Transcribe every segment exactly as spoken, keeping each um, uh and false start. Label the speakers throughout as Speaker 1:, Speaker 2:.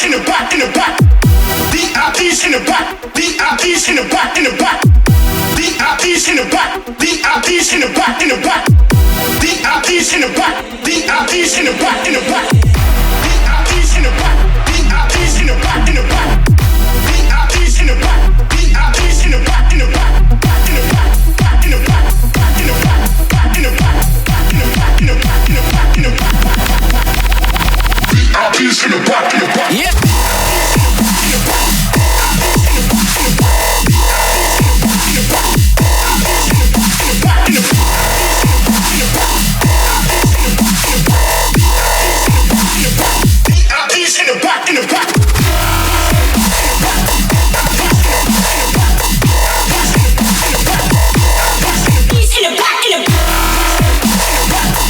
Speaker 1: in the back, in the back. V I Ps in the back, V I Ps in the back, in the back. V I Ps in the back, V I Ps in the back, in the back. V I Ps in the back, V I Ps in the back, in the back. V I Ps in the back, V I Ps in the back, in the back. V I Ps in the back, V I Ps in the back, in the back. In the back, back in the back, back in the back, back in the back, back in the back, in the back, in the back, in the back. V I Ps in the back, in the back. Yeah.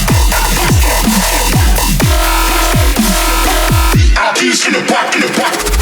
Speaker 1: In the back, in the back.